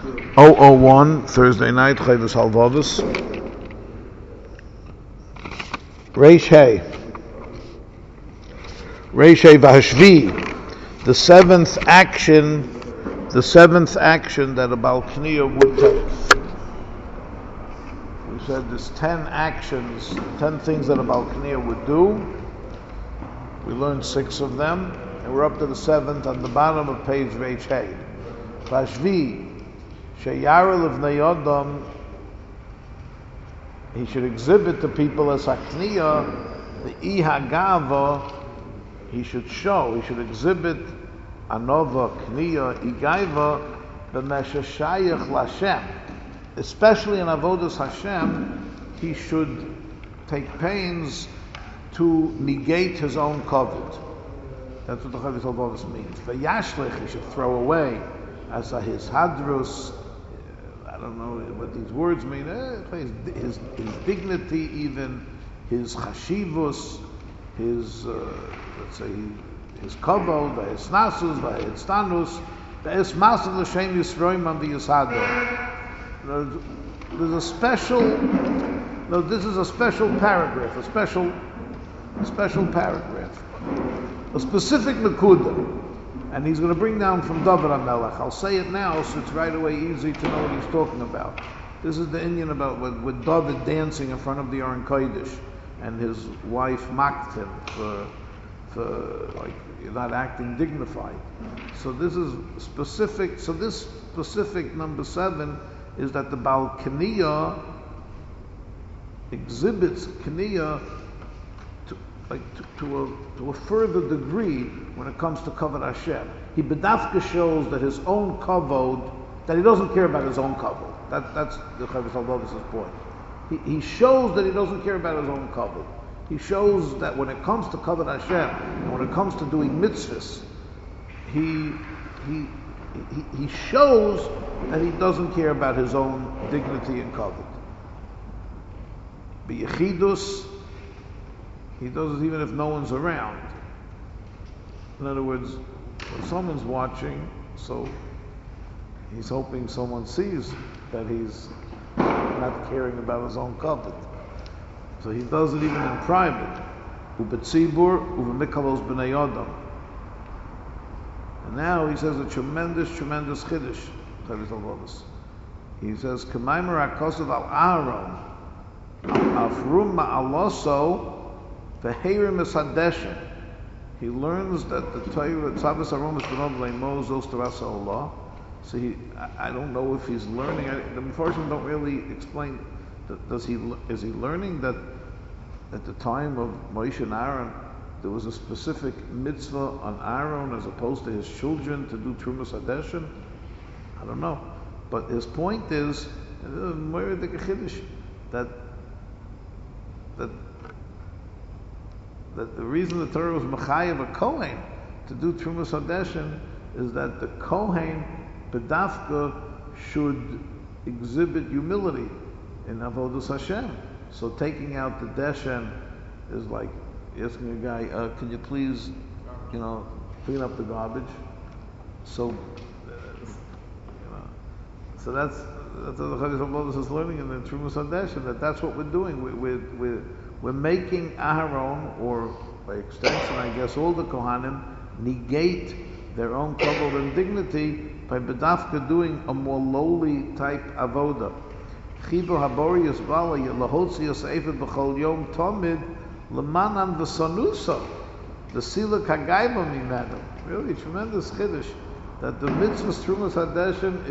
001, Thursday night, Chovos Halvavos. Reish Hey. Reish Hey Vahashvi. The seventh action that a Baal Kniya would take. We said there's 10 actions, 10 things that a Baal Kniya would do. We learned 6 of them, and we're up to the 7th on the bottom of page Reish Hey. Vahashvi. Sheyara Livnei Adam, he should exhibit to people as Hakniya, the Ihagava, he should exhibit Anova, Kniya, Igaiva, B'meshashayach Lashem. Especially in Avodas Hashem, he should take pains to negate his own kavod. That's what the Chovos Halvavos means. V'yashlich, he should throw away as his hadrus. I don't know what these words mean. His dignity, even his chashivus, his let's say his kavod, his nasus, his stanus, his masav l'shem yisroim and v'yisado. There's a special. No, this is a special paragraph. A special paragraph. A specific nekuda. And he's going to bring down from David HaMelech. I'll say it now so it's right away easy to know what he's talking about. This is the Indian about with David dancing in front of the Aron Kodesh, and his wife mocked him for like you're not acting dignified. So this is specific. So this specific number 7 is that the Baal Kniya exhibits Kniya to a further degree when it comes to kavod Hashem. He bedafka shows that his own kavod, that he doesn't care about his own kavod. That's the Chovos Halvavos' point. He shows that he doesn't care about his own kavod. He shows that when it comes to kavod Hashem, and when it comes to doing mitzvahs, he shows that he doesn't care about his own dignity and kavod. B'yechidus, he does it even if no one's around. In other words, when someone's watching, so he's hoping someone sees that he's not caring about his own kavod. So he does it even in private. Ubetzibur, ubemikalos b'nei Adam. And now he says a tremendous chiddush. He says, "K'maimer hakosav al Aaron, afrum ma'aloso." He learns that the Torah Tzavos Aromas B'nov Le'mo Zos Torasa Allah. So I don't know if he's learning. The Mefarshim don't really explain. Is he learning that at the time of Moshe and Aaron there was a specific mitzvah on Aaron as opposed to his children to do Trumas Hadeshin? I don't know. But his point is that the reason the Torah was Mechayev a Kohen to do Trumas Hadeshin is that the Kohen, Bedafka, should exhibit humility in Avodas Hashem. So taking out the Deshen is like asking a guy, can you please, clean up the garbage? So, so that's what the Chovos Halvavos is learning in the Trumas Hadeshin, that's what we're doing. We're making Aharon, or by extension, I guess, all the Kohanim, negate their own kavod and dignity by bedafka doing a more lowly type avoda. Chibo habori yisbala yelahotzi yosefet b'chol yom tomid lemanan v'sanusa the sila kagayva mimenu. Really tremendous chiddush that the mitzvah Trumas Hadeshin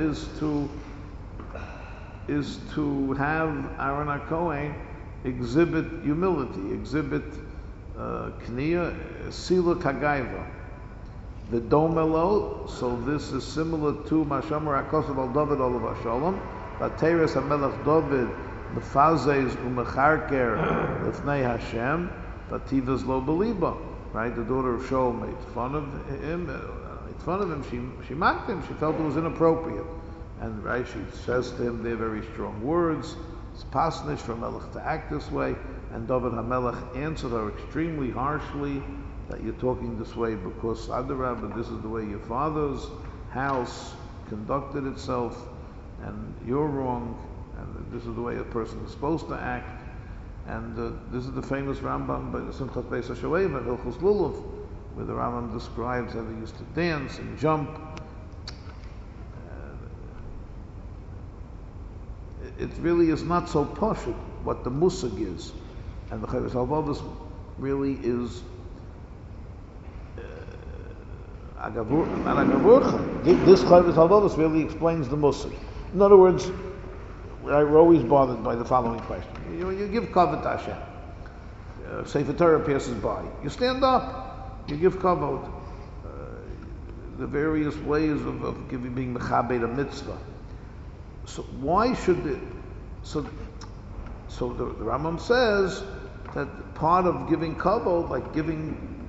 is to have Aaron HaKohen exhibit humility, exhibit kniya, sila kagayva. The domelo, so this is similar to Mashamar HaKosav al David Olav HaShalom, Vateres HaMelech David, Mefazes Umecharker Lefnei Hashem, Vativas Lo Beliba. Right, the daughter of Shaul made fun of him. She mocked him. She felt it was inappropriate, and right, she says to him, they're very strong words. It's pasnish for Melech to act this way, and David HaMelech answered her extremely harshly that you're talking this way because Adarabah, this is the way your father's house conducted itself. and you're wrong, and this is the way a person is supposed to act. And this is the famous Rambam by the Simchas Beis HaShoeva, Hilchos Lulav, where the Rambam describes how they used to dance and jump. It really is not so poshut what the musag is, and the Chovos HaLevavos really is not agavurcha. This Chovos HaLevavos really explains the musag. In other words, we're always bothered by the following question: you give kavod to Hashem. Sefer Torah passes by, you stand up, you give kavod. The various ways of being mechabed a mitzvah. So why should it? So the Rambam says that part of giving kavod, like giving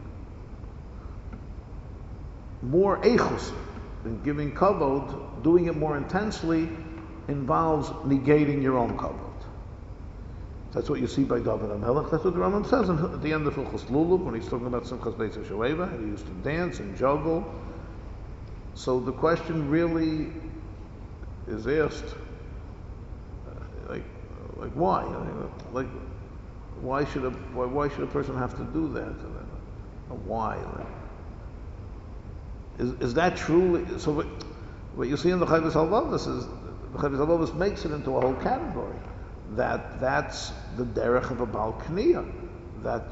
more eichus than giving kavod, doing it more intensely, involves negating your own kavod. That's what you see by David HaMelech. That's what the Rambam says at the end of Hilchos Lulav when he's talking about Simchas Beis HaShoeva. He used to dance and juggle. So the question really is asked, like why? Like why should a person have to do that? Why? Is that truly? So what you see in the Chovos HaLevavos is the Chovos HaLevavos makes it into a whole category. That's the derech of a Baal Kniyah. That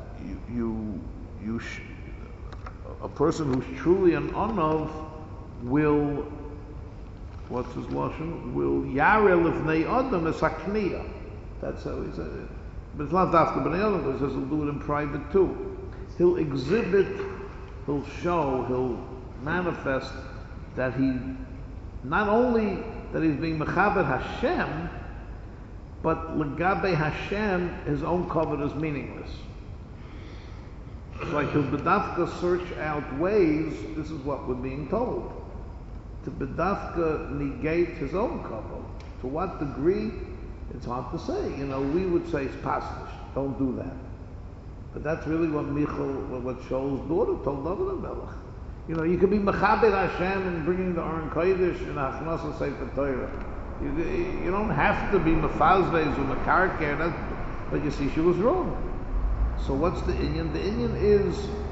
a person who's truly an Onav will, what's his lashon? Will yare lifnei adam es hakniyah. That's how he said it. But it's not dafka b'nei adam, because he says he'll do it in private too. He'll exhibit, he'll show, he'll manifest that he, not only that he's being mechaber Hashem, but legabe Hashem, his own kavod is meaningless. It's like he'll bedafka search out ways, this is what we're being told, to bedafka negate his own kavod. To what degree, it's hard to say. We would say it's paslish, don't do that. But that's really what Shaul's daughter told David HaMelech. You could be mechaber Hashem and bringing the Aron Kodesh and Hachnas Sefer Torah. You don't have to be mefazvez or mekarker, but you see she was wrong. So what's the inyan? The inyan is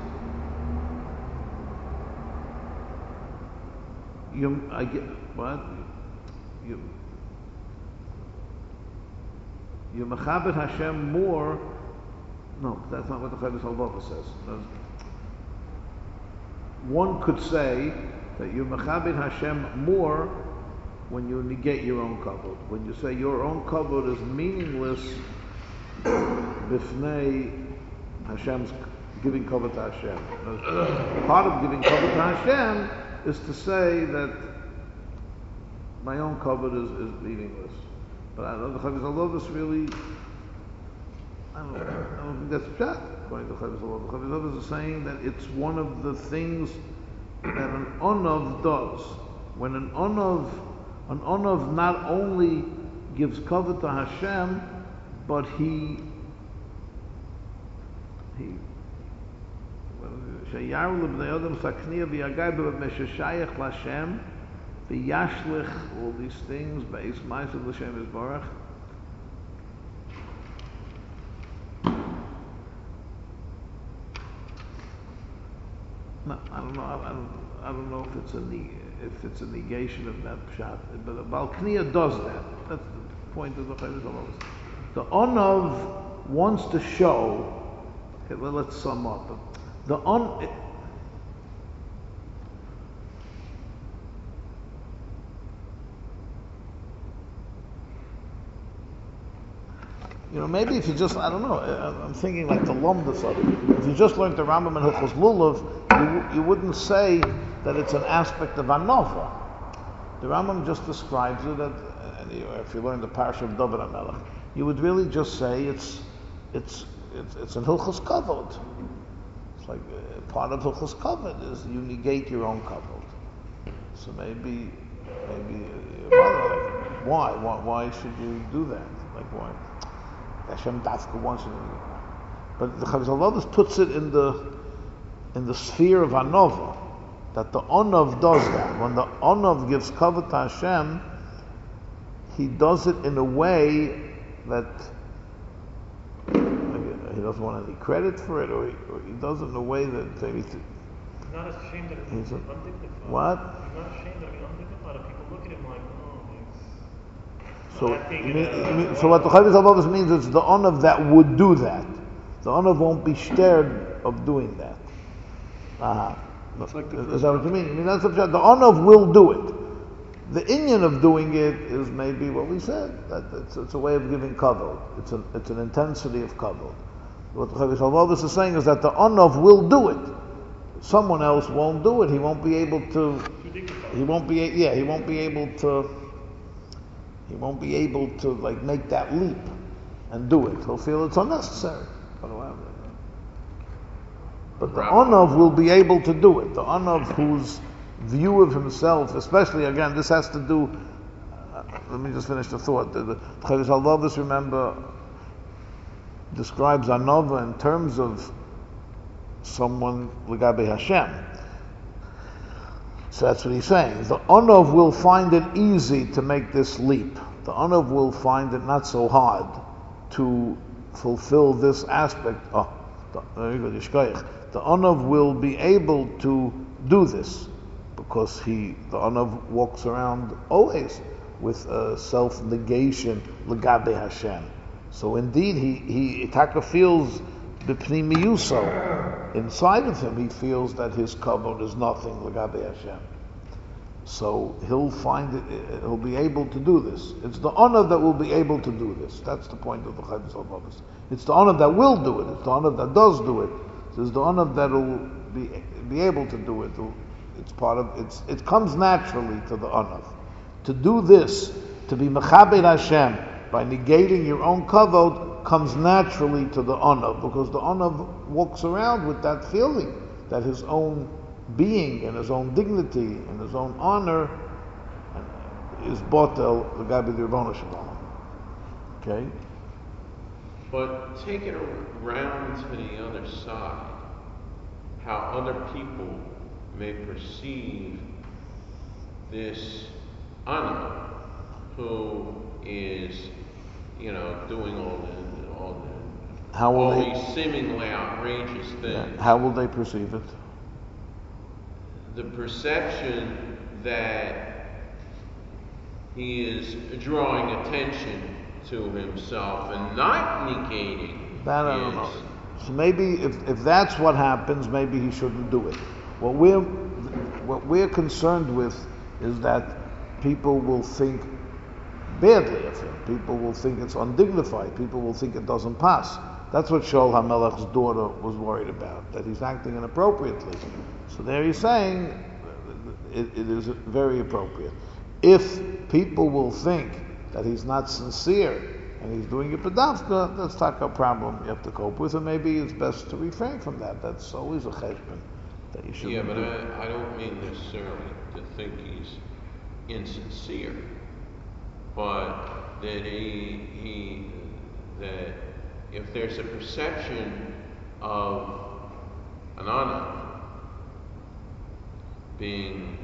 you're mechaber Hashem more. No, that's not what the Chovos HaLevavos says. One could say that you're mechaber Hashem more when you negate your own kavod. When you say your own kavod is meaningless b'fnei Hashem's giving kavod to Hashem. Part of giving kavod to Hashem is to say that my own kavod is meaningless. But I don't know, the Chovos HaLevavos really, I don't think that's pshat, according to the Chovos HaLevavos. The Chovos HaLevavos is saying that it's one of the things that an onav does. When an onav not only gives kavod to Hashem, but he sheyaru lebnei adam sakniya v'yagay b'meshashayach l'Hashem v'yashlich, all these things b'eis ma'asav l'Hashem yisbarach. No, I don't know if it's a negation of that pshat, but a Baal Kniyah does that. That's the point of the Chovos HaLevavos. The Onav wants to show. Okay, well, let's sum up. The maybe if you just, I don't know, I'm thinking like the Lomdus of it. If you just learned the Rambam and Hilchos Lulav, you wouldn't say that it's an aspect of Anova. The Rambam just describes it, and if you learn the parsha of David HaMelech, you would really just say it's an Hilchos Kavod. It's like part of Hilchos Kavod is you negate your own Kavod. So maybe why should you do that? Like why? Hashem Dafka wants it. But the Chovos HaLevavos puts it in the sphere of Anova, that the Onav does that. When the Onav gives kavod to Hashem, he does it in a way that he doesn't want any credit for it, or he does it in a way that maybe. He's not ashamed that it's undignified. What? He's not ashamed that it's undignified. If people look at him like, so what the Chavis Halvavos means is the onav that would do that. The onav won't be scared of doing that. Is that what you mean? I mean, that's the onav will do it. The inyan of doing it is maybe what we said, that it's a way of giving kavod. It's an intensity of kavod. What the Chavis Halvavos is saying is that the onav will do it. Someone else won't do it. He won't be able to. He won't be able to like make that leap and do it. He'll feel it's unnecessary. But the onav will be able to do it. The onav whose view of himself, especially again, this has to do. Let me just finish the thought. The Chavis Halvavos, remember, describes anova in terms of someone l'gabe Hashem. So that's what he's saying. The onav will find it easy to make this leap. The onav will find it not so hard to fulfill this aspect. The onav will be able to do this because the onav walks around always with a self-negation l'gabe Hashem. So indeed, he Taka feels b'pnimiyuso. Inside of him, he feels that his kavod is nothing l'gabe Hashem. So he'll find it. He'll be able to do this. It's the onav that will be able to do this. That's the point of the Chavis Halvavos. It's the onav that will do it. It's the onav that does do it. It's the onav that will be able to do it. It's part of. It comes naturally to the onav to do this, to be mechabed Hashem by negating your own kavod, comes naturally to the onav, because the onav walks around with that feeling that his own being and his own dignity and his own honor is botel l'gabe d'Ribbono Shel Olam. Okay? But take it around to the other side, how other people may perceive this honor who is, doing all these seemingly outrageous things. Yeah. How will they perceive it? The perception that he is drawing attention to himself and not negating that I don't know. So maybe if that's what happens, maybe he shouldn't do it. What we're concerned with is that people will think badly of him. People will think it's undignified. People will think it doesn't pass. That's what Shaul HaMelech's daughter was worried about, that he's acting inappropriately. So there he's saying it is very appropriate. If people will think that he's not sincere and he's doing it pedavka, that's not a problem you have to cope with, and maybe it's best to refrain from that. That's always a cheshbon that you should. Yeah, but I don't mean necessarily to think he's insincere, but that that if there's a perception of an honor being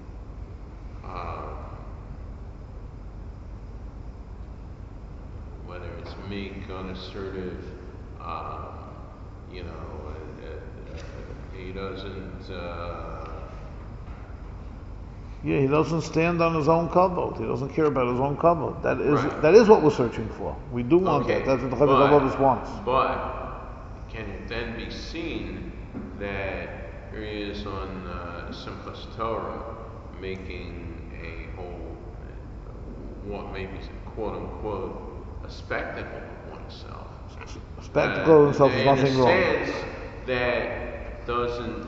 whether it's meek, unassertive, he doesn't. He doesn't stand on his own kavod. He doesn't care about his own kavod. That is what we're searching for. We do want that. That's what the Chavis Halvavos wants. But can it then be seen that here he is on Simchas Torah making a whole, what maybe quote unquote, a spectacle of oneself? A spectacle of himself is nothing wrong. In a sense that doesn't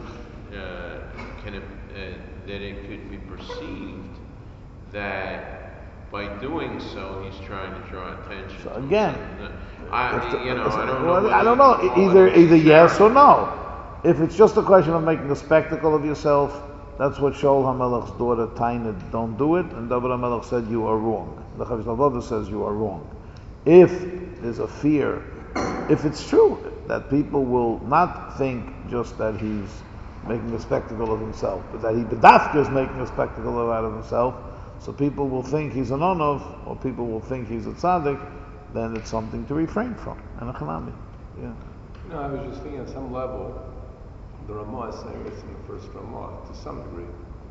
that it could be perceived that by doing so he's trying to draw attention. So again, I don't know. Either yes or no. If it's just a question of making a spectacle of yourself, that's what Shaul HaMelech's daughter Taina don't do it, and David HaMelech said you are wrong. The Chavis Halvavos says you are wrong. If there's a fear, if it's true that people will not think just that he's making a spectacle of himself, but that he bedafka is making a spectacle out of himself, so people will think he's an onov, or people will think he's a tzaddik, then it's something to refrain from. And a chanami. Yeah. No, I was just thinking, at some level, the Ramah is saying this in the first Ramah, to some degree.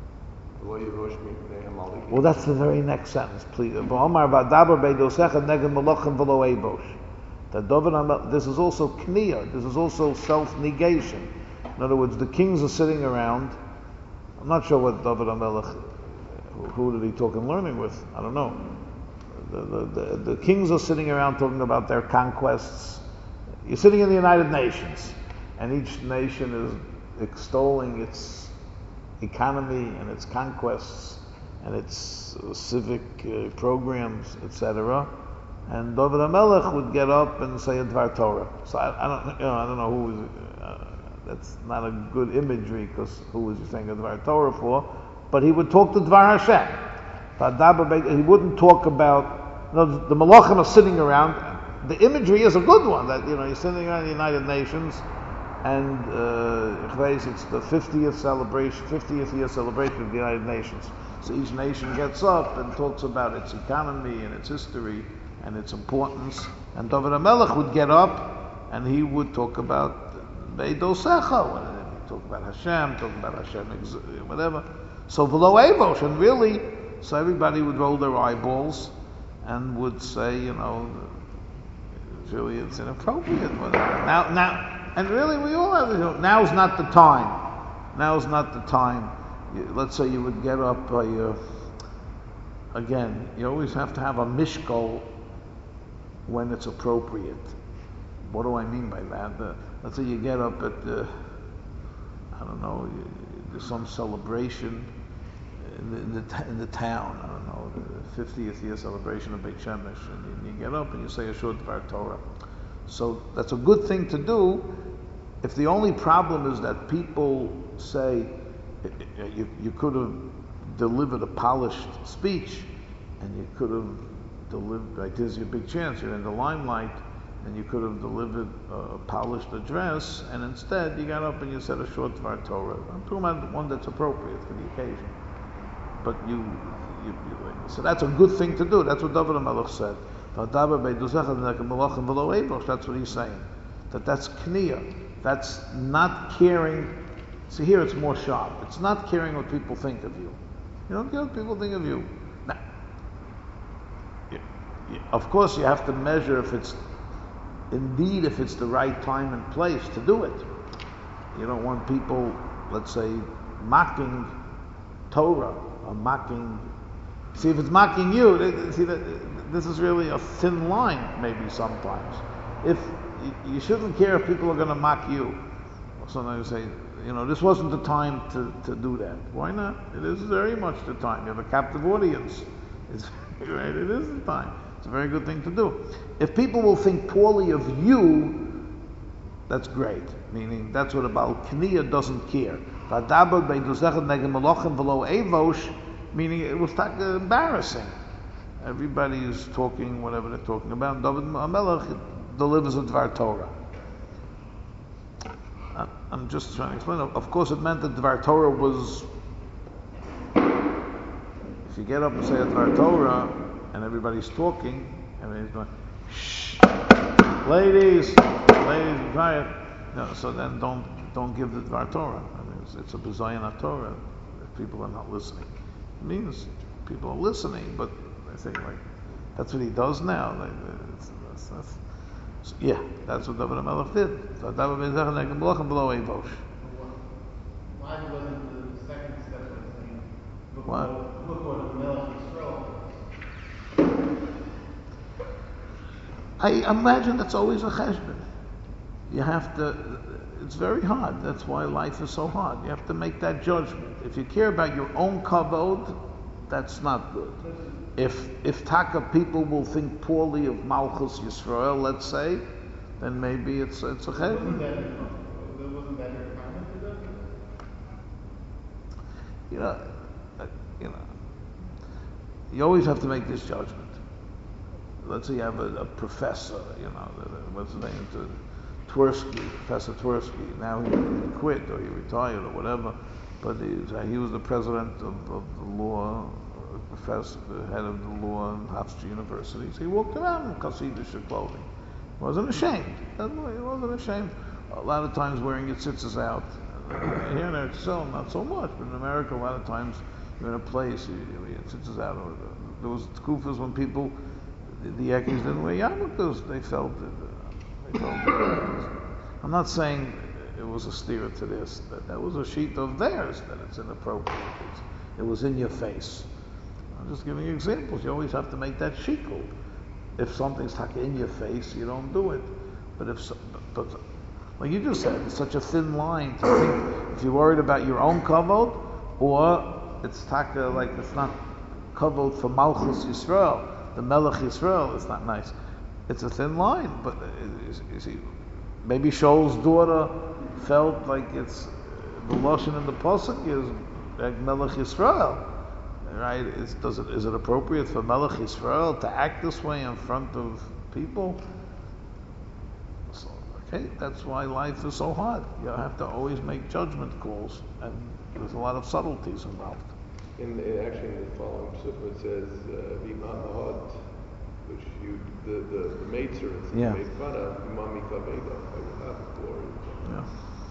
Well, that's the very next sentence, please. This is also kniyah. This is also self-negation. In other words, the kings are sitting around. I'm not sure what David HaMelech, who did he talk and learning with? I don't know. The kings are sitting around talking about their conquests. You're sitting in the United Nations, and each nation is extolling its economy and its conquests and its civic programs, etc. And David HaMelech would get up and say a Dvar Torah. So I don't know who was. That's not a good imagery, because who was he saying a Dvar Torah for? But he would talk to Dvar Hashem. He wouldn't talk about. The Malachim are sitting around. The imagery is a good one. That you're sitting around the United Nations. And it's the 50th year celebration of the United Nations. So each nation gets up and talks about its economy and its history and its importance. And David HaMelech would get up and he would talk about Beidosecha, talk about Hashem, whatever. So below Evosh, and really, so everybody would roll their eyeballs and would say, it's inappropriate. Whatever. Now. And really, we all have to. Now's not the time. Now's not the time. Let's say you would get up. Again, you always have to have a mishkol when it's appropriate. What do I mean by that? Let's say you get up at, there's some celebration in the town. I don't know, the 50th year celebration of Beit Shemesh, and you get up and you say a short Dvar Torah. So that's a good thing to do. If the only problem is that people say you could have delivered a polished speech, and you could have delivered, like, there's your big chance, you're in the limelight, and you could have delivered a polished address, and instead you got up and you said a short Dvar Torah. I'm talking about one that's appropriate for the occasion. But so that's a good thing to do. That's what David HaMelech said. That's what he's saying. That's kniyah. That's not caring. See, here it's more sharp. It's not caring what people think of you. You don't care what people think of you. Now, of course, you have to measure if it's the right time and place to do it. You don't want people, let's say, mocking Torah or mocking. See, if it's mocking you, this is really a thin line, maybe sometimes. If you shouldn't care if people are going to mock you. Sometimes you say, this wasn't the time to do that. Why not? It is very much the time. You have a captive audience. Right? It is the time. It's a very good thing to do. If people will think poorly of you, that's great. Meaning, that's what about kniyah doesn't care. Meaning, it was embarrassing. Everybody is talking whatever they're talking about. David HaMelech delivers a Dvar Torah. I'm just trying to explain. Of course, it meant that Dvar Torah was. If you get up and say a Dvar Torah, and everybody's talking, everybody's going, shh, ladies, be quiet. No, so then don't give the Dvar Torah. I mean, it's a B'zayin Torah if people are not listening. It means people are listening, but I think that's what he does now. That's what David HaMelech did. So David HaMelech below Evosh. Why wasn't the second step of saying, look what Melech Yisrael? I imagine that's always a cheshbon. You have to. It's very hard. That's why life is so hard. You have to make that judgment. If you care about your own kavod, that's not good. If taka people will think poorly of Malchus Yisrael, let's say, then maybe it's a cheshbon. Wasn't that your comment to that? You always have to make this judgment. Let's say you have a professor, what's his name, Twersky, Professor Twersky. Now he quit or he retired or whatever, but he was the president of the law professor, the head of the law in Hofstra University. So he walked around in Hasidic clothing. He wasn't ashamed. He wasn't ashamed. A lot of times wearing your tzitzis out. Here in Eretz Yisrael, not so much, but in America, a lot of times you're in a place, your tzitzis out. There was kufas when people, the Ekis didn't wear yarmulkes. They felt it. I'm not saying it was a steer to this. That was a sheet of theirs that it's inappropriate. It was in your face. I'm just giving you examples. You always have to make that shikul. If something's stuck in your face, you don't do it. But like you just said, it's such a thin line to think if you're worried about your own kavod, or it's taka like it's not kavod for Malchus Yisrael, the Melech Yisrael. It's not nice. It's a thin line. But you see, maybe Shaul's daughter felt like it's the lashon in the pasuk is like Melech Yisrael, right? Is it appropriate for Melech Yisrael to act this way in front of people? So, okay, that's why life is so hard. You have to always make judgment calls, and there's a lot of subtleties involved. Actually, in the following psukim it says "V'imam mahad," which the maidservants made fun of. "Imam mikavega," I will have glory. Yeah.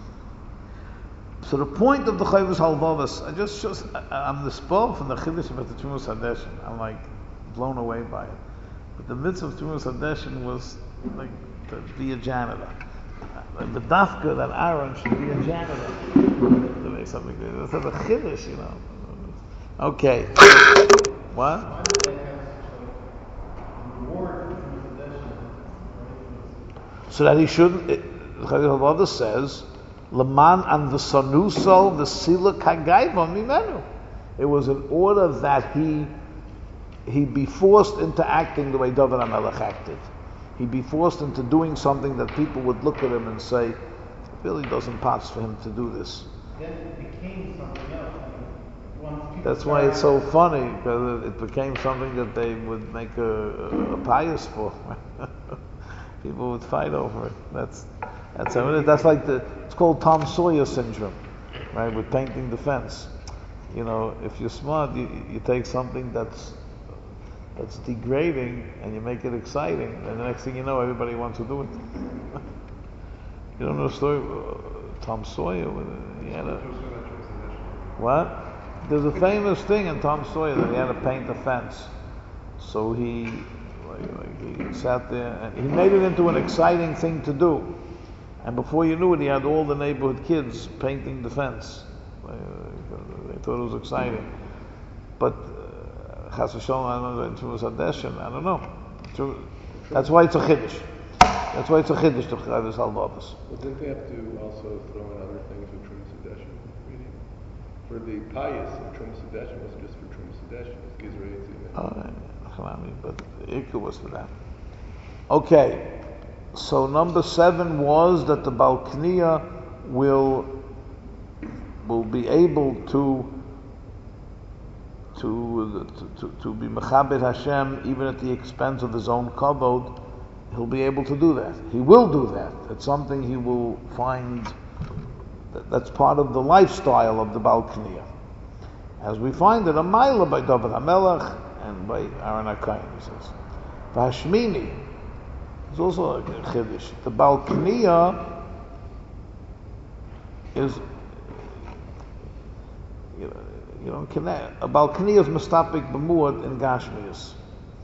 So the point of the Chovos Halvavos, I'm the spell from the Chiddush of the Trumas Hadeshin. I'm like blown away by it. But the mitzvah of Trumas Hadeshin was like to be a janitor. Like the dafka that Aaron should be a janitor. To make something good. It's a Chiddush, you know. Okay. What? So that he shouldn't. The Chovos Halvavos says, Laman and the Sanuso, the Sila Kagaiva Mimenu. It was in order that he be forced into acting the way David HaMelech acted. He'd be forced into doing something that people would look at him and say, it really doesn't pass for him to do this. Then it became something else. That's why it's so funny, because it became something that they would make a pious for. People would fight over it. That's like it's called Tom Sawyer syndrome, right? With painting the fence. You know, if you're smart, you take something that's degrading and you make it exciting, and the next thing you know, everybody wants to do it. You don't know the story of Tom Sawyer? He had what? There's a famous thing in Tom Sawyer that he had to paint a fence. So he sat there and he made it into an exciting thing to do. And before you knew it, he had all the neighborhood kids painting the fence. They thought it was exciting. But Chas v'Shalom, I don't know, in Trumas Hadeshin, I don't know. That's why it's a Chiddush. That's why it's a Chiddush to Chovos Halvavos. Well, didn't they have to also throw in other things with Trumas Hadeshin? For the pious of Trumas Hadeshin wasn't just for Trumas Hadeshin, it was Gizrei. But the Ikka was for that. Okay. So number 7 was that the Baal Kniya will be able to be Mechabed Hashem even at the expense of his own kavod. He'll be able to do that. He will do that. It's something he will find that's part of the lifestyle of the Baal Kniya. As we find it, a Maila by David HaMelech and by Aaron HaKohen, he says. V'Hashmini is also a Chiddush. The Baal Kniya is, a Baal Kniya is mistapik b'muad in Gashmius.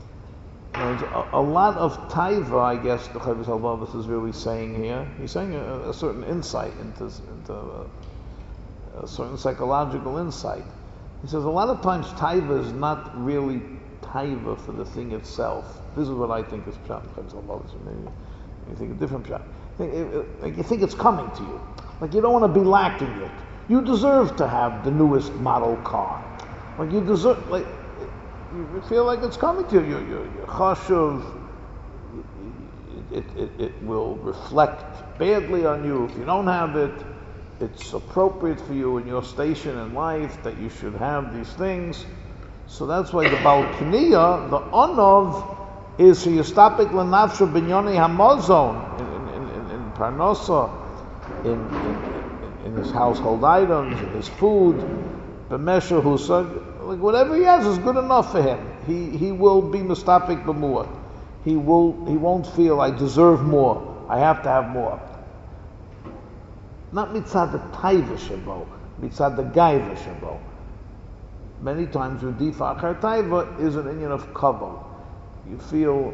A lot of taiva, I guess, the Chovos Halvavos is really saying here. He's saying a certain insight into a certain psychological insight. He says a lot of times taiva is not really taiva for the thing itself. This is what I think is pshat. Maybe you think a different pshat. Like you think it's coming to you. Like you don't want to be lacking it. You deserve to have the newest model car. Like you deserve, like you feel like it's coming to you. You're chashuv. It will reflect badly on you if you don't have it. It's appropriate for you in your station in life that you should have these things. So that's why the Baal Kniya, the Onov, is Sheyistapik L'Nafsho B'Nyonei Hamazon in Parnosa, in his household items, in his food, B'Mesha Husag like whatever he has is good enough for him. He will be mustapik b'muad. He won't feel I deserve more. I have to have more. Not mitzad the taiva shebo, mitzad the gaiva shebo. Many times Radifa Achar Taiva is an inyan of kavod. You feel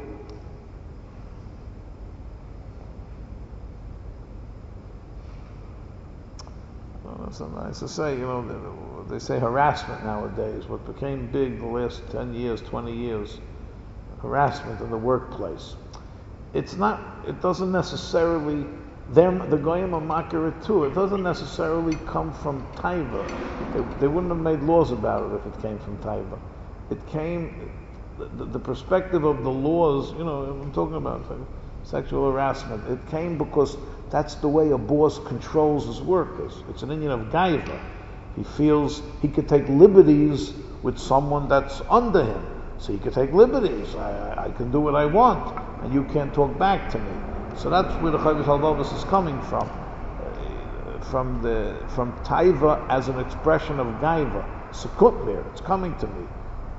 it's nice to say, they say harassment nowadays. What became big the last 10 years, 20 years, harassment in the workplace. It doesn't necessarily, the goyim are makir too. It doesn't necessarily come from taiva. They wouldn't have made laws about it if it came from taiva. It came, the perspective of the laws, I'm talking about sexual harassment. It came because that's the way a boss controls his workers. It's an inyan of gaiva. He feels he could take liberties with someone that's under him. So he could take liberties. I can do what I want, and you can't talk back to me. So that's where the Chavis Halvavas is coming from. From taiva as an expression of gaiva. Sekutlir, it's coming to me.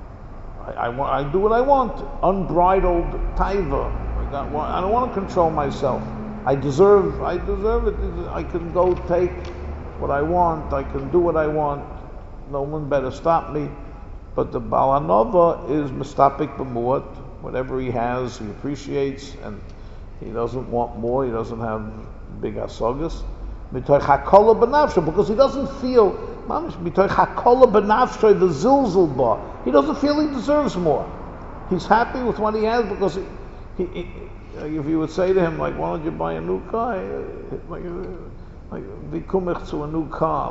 I do what I want. Unbridled taiva. I don't want to control myself. I deserve it. I can go take what I want. I can do what I want. No one better stop me. But the Baal Hanova is mistapik b'muat. Whatever he has, he appreciates, and he doesn't want more. He doesn't have big asagas. Mitoch hakola b'nafsho, because he doesn't feel mitoch hakola b'nafsho the zilzul ba. He doesn't feel he deserves more. He's happy with what he has because he if you would say to him, like, why don't you buy a new car? Like vikumich to a new car.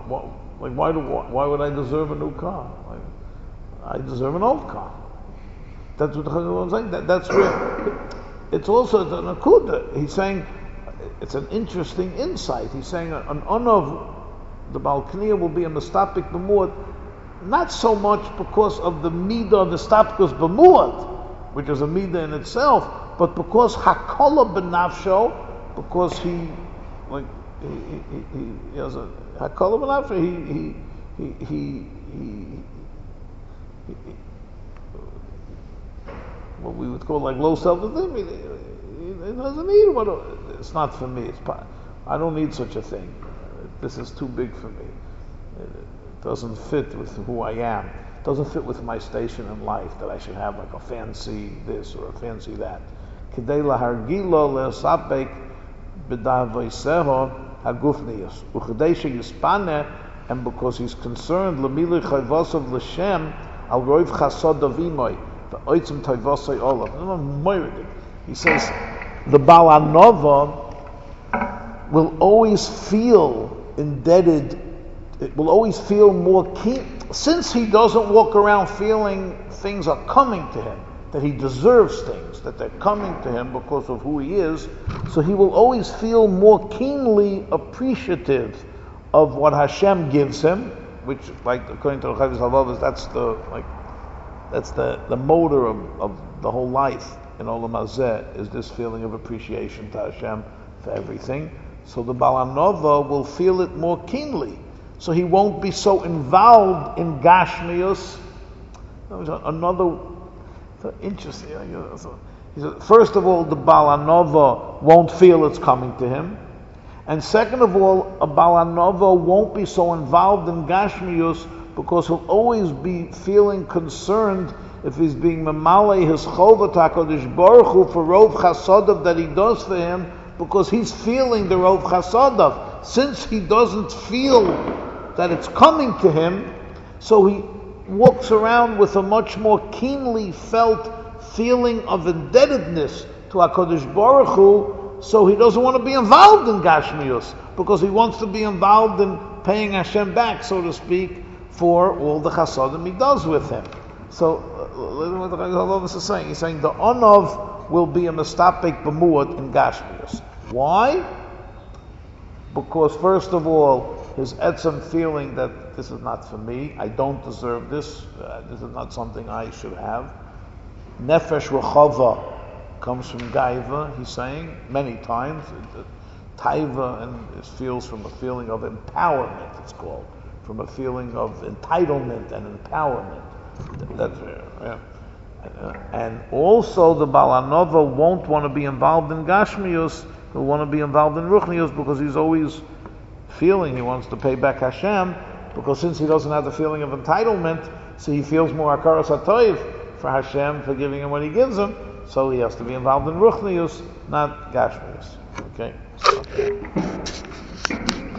Why would I deserve a new car? I deserve an old car. That's what the Chazal is saying. That's where it's also the nakuda. He's saying it's an interesting insight. He's saying an onav, the Baal Kniya will be a mistapik b'muad, not so much because of the midah, the stapkus b'muad, which is a midah in itself, but because hakola b'nafsho, because he has a hakola b'nafsho, he what we would call like low self-esteem. It doesn't need what it's not for me. I don't need such a thing. This is too big for me. It doesn't fit with who I am. It doesn't fit with my station in life that I should have like a fancy this or a fancy that. Kidei lahargilo le'asapek b'davoiseho hagufniyos u'chidei sheyispane, and because he's concerned l'milui chayvosav l'shem al roiv chasod avimoy v'oitzim tayvosay olav. He says the Baal Hanova will always feel indebted. It will always feel more keen, since he doesn't walk around feeling things are coming to him, that he deserves things, that they're coming to him because of who he is. So he will always feel more keenly appreciative of what Hashem gives him, which, like according to the Chavis Halvavas, that's the motor of the whole life in Olam Hazeh, is this feeling of appreciation to Hashem for everything. So the Baal Hanova will feel it more keenly. So he won't be so involved in Gashmius. Another interesting. He said, first of all, the Baal Hanova won't feel it's coming to him. And second of all, a Baal Hanova won't be so involved in Gashmius because he'll always be feeling concerned if he's being memale his chovat HaKadosh Baruch Hu for Rov Chasadav that he does for him, because he's feeling the Rov Chasadav. Since he doesn't feel that it's coming to him, so he walks around with a much more keenly felt feeling of indebtedness to HaKadosh Baruch Hu, so he doesn't want to be involved in Gashmius, because he wants to be involved in paying Hashem back, so to speak, for all the chasadim he does with him. So, listen what the Chavis is saying. He's saying the Onav will be a mistapik b'muad in Gashmius. Why? Because first of all, his etzem feeling that this is not for me, I don't deserve this, this is not something I should have. Nefesh rechava comes from gaiva, he's saying, many times. Taiva and it feels from a feeling of empowerment, it's called. from a feeling of entitlement and empowerment. That's yeah. And also the Balanova won't want to be involved in Gashmius, he'll want to be involved in Ruchnius because he's always feeling he wants to pay back Hashem, because since he doesn't have the feeling of entitlement, so he feels more Akaras HaToiv for Hashem for giving him what he gives him, so he has to be involved in Ruchnius, not Gashmius. Okay?